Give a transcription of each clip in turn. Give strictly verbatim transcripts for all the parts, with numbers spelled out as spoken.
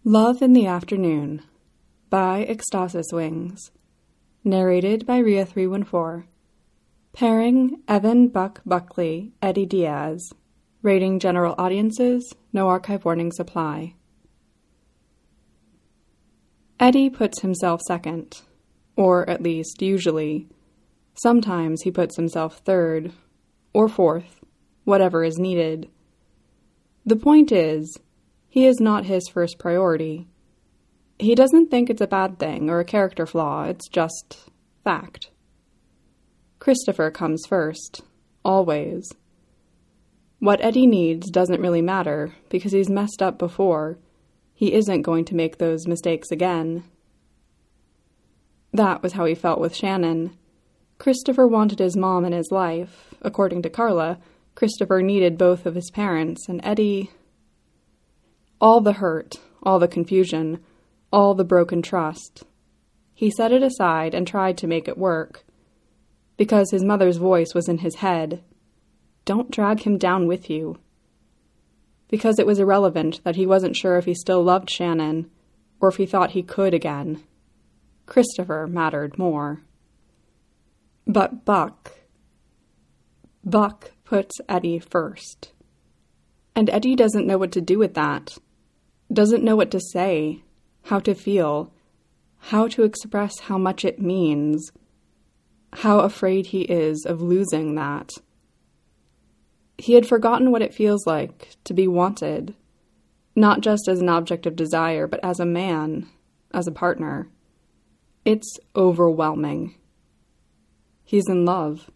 Love in the Afternoon by Ecstasis Wings. Narrated by Ria three one four. Pairing Evan Buck Buckley, Eddie Diaz. Rating general audiences, no archive warnings apply. Eddie puts himself second, or at least usually. Sometimes he puts himself third, or fourth, whatever is needed. The point is, he is not his first priority. He doesn't think it's a bad thing or a character flaw, it's just fact. Christopher comes first, always. What Eddie needs doesn't really matter, because he's messed up before. He isn't going to make those mistakes again. That was how he felt with Shannon. Christopher wanted his mom in his life. According to Carla, Christopher needed both of his parents, and Eddie... All the hurt, all the confusion, all the broken trust. He set it aside and tried to make it work. Because his mother's voice was in his head. Don't drag him down with you. Because it was irrelevant that he wasn't sure if he still loved Shannon, or if he thought he could again. Christopher mattered more. But Buck... Buck puts Eddie first. And Eddie doesn't know what to do with that. Doesn't know what to say, how to feel, how to express how much it means, how afraid he is of losing that. He had forgotten what it feels like to be wanted, not just as an object of desire, but as a man, as a partner. It's overwhelming. He's in love.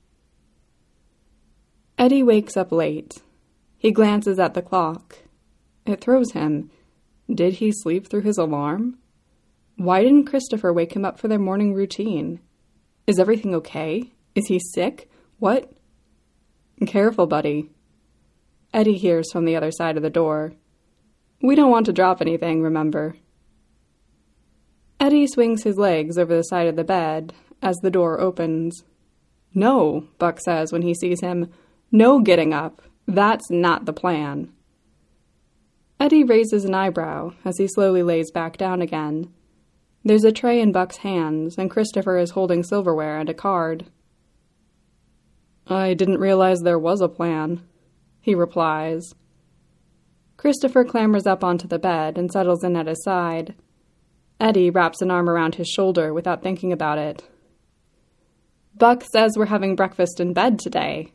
Eddie wakes up late. He glances at the clock. It throws him. Did he sleep through his alarm? Why didn't Christopher wake him up for their morning routine? Is everything okay? Is he sick? What? Careful, buddy. Eddie hears from the other side of the door. We don't want to drop anything, remember. Eddie swings his legs over the side of the bed as the door opens. No, Buck says when he sees him. No getting up. That's not the plan. Eddie raises an eyebrow as he slowly lays back down again. There's a tray in Buck's hands, and Christopher is holding silverware and a card. I didn't realize there was a plan, he replies. Christopher clambers up onto the bed and settles in at his side. Eddie wraps an arm around his shoulder without thinking about it. Buck says we're having breakfast in bed today.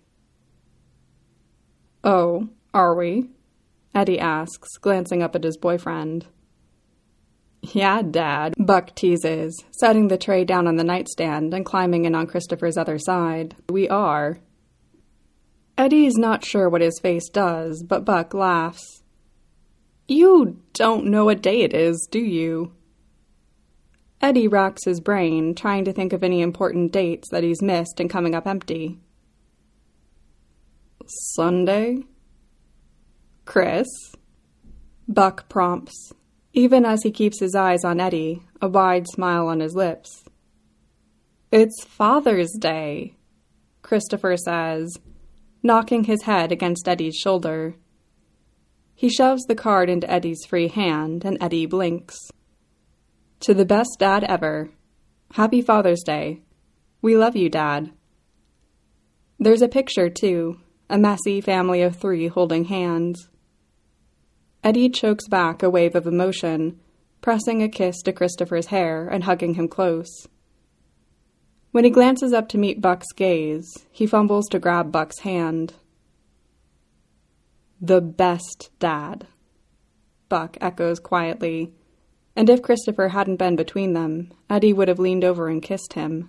Oh, are we? Eddie asks, glancing up at his boyfriend. Yeah, Dad, Buck teases, setting the tray down on the nightstand and climbing in on Christopher's other side. We are. Eddie's not sure what his face does, but Buck laughs. You don't know what day it is, do you? Eddie racks his brain, trying to think of any important dates that he's missed and coming up empty. Sunday? Chris? Buck prompts, even as he keeps his eyes on Eddie, a wide smile on his lips. It's Father's Day, Christopher says, knocking his head against Eddie's shoulder. He shoves the card into Eddie's free hand, and Eddie blinks. To the best dad ever. Happy Father's Day. We love you, Dad. There's a picture, too, a messy family of three holding hands. Eddie chokes back a wave of emotion, pressing a kiss to Christopher's hair and hugging him close. When he glances up to meet Buck's gaze, he fumbles to grab Buck's hand. The best dad, Buck echoes quietly, and if Christopher hadn't been between them, Eddie would have leaned over and kissed him.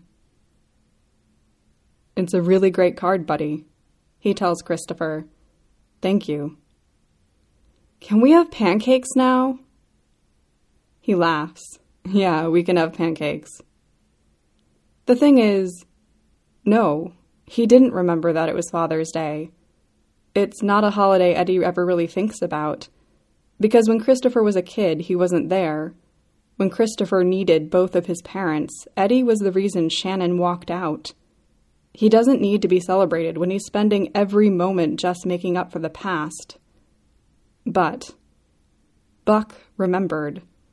It's a really great card, buddy, he tells Christopher. Thank you. Can we have pancakes now? He laughs. Yeah, we can have pancakes. The thing is, no, he didn't remember that it was Father's Day. It's not a holiday Eddie ever really thinks about, because when Christopher was a kid, he wasn't there. When Christopher needed both of his parents, Eddie was the reason Shannon walked out. He doesn't need to be celebrated when he's spending every moment just making up for the past. But Buck remembered.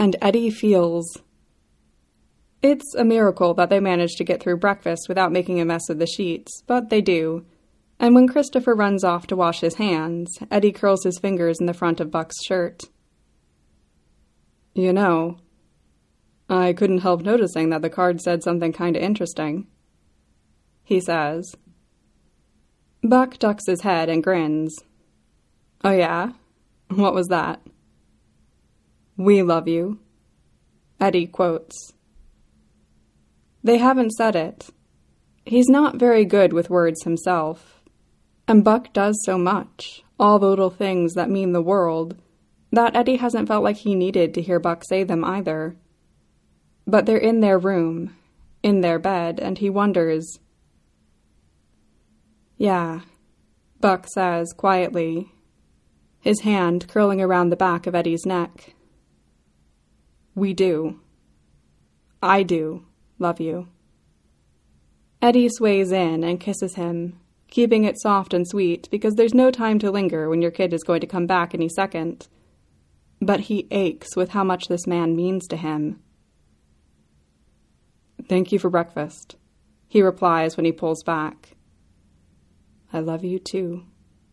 and Eddie feels... It's a miracle that they manage to get through breakfast without making a mess of the sheets, but they do. And when Christopher runs off to wash his hands, Eddie curls his fingers in the front of Buck's shirt. You know, I couldn't help noticing that the card said something kind of interesting, he says. Buck ducks his head and grins. Oh yeah? What was that? We love you, Eddie quotes. They haven't said it. He's not very good with words himself. And Buck does so much, all the little things that mean the world, that Eddie hasn't felt like he needed to hear Buck say them either. But they're in their room, in their bed, and he wonders. Yeah, Buck says quietly, his hand curling around the back of Eddie's neck. We do. I do love you. Eddie sways in and kisses him, keeping it soft and sweet because there's no time to linger when your kid is going to come back any second. But he aches with how much this man means to him. Thank you for breakfast, he replies when he pulls back. I love you too.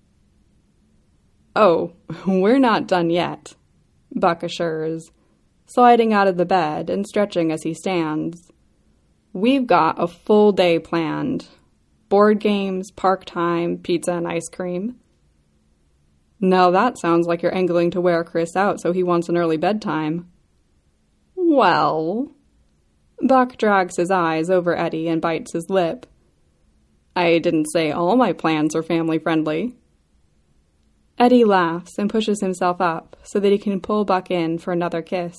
Oh, we're not done yet, Buck assures, sliding out of the bed and stretching as he stands. We've got a full day planned. Board games, park time, pizza and ice cream. Now that sounds like you're angling to wear Chris out so he wants an early bedtime. Well... Buck drags his eyes over Eddie and bites his lip. I didn't say all my plans are family-friendly. Eddie laughs and pushes himself up so that he can pull Buck in for another kiss.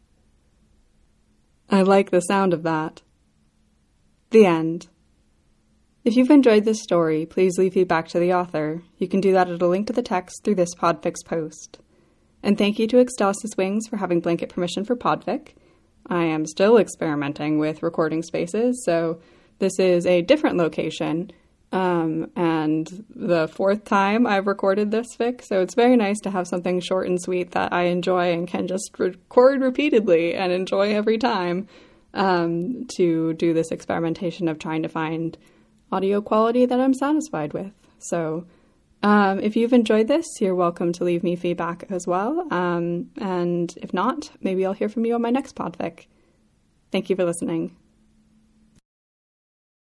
I like the sound of that. The end. If you've enjoyed this story, please leave feedback to the author. You can do that at a link to the text through this Podfix post. And thank you to Excelsis Wings for having blanket permission for Podfic. I am still experimenting with recording spaces, so this is a different location, um, and the fourth time I've recorded this fic, so it's very nice to have something short and sweet that I enjoy and can just record repeatedly and enjoy every time, um, to do this experimentation of trying to find audio quality that I'm satisfied with. So um, if you've enjoyed this, you're welcome to leave me feedback as well. Um, and if not, maybe I'll hear from you on my next podfic. Thank you for listening.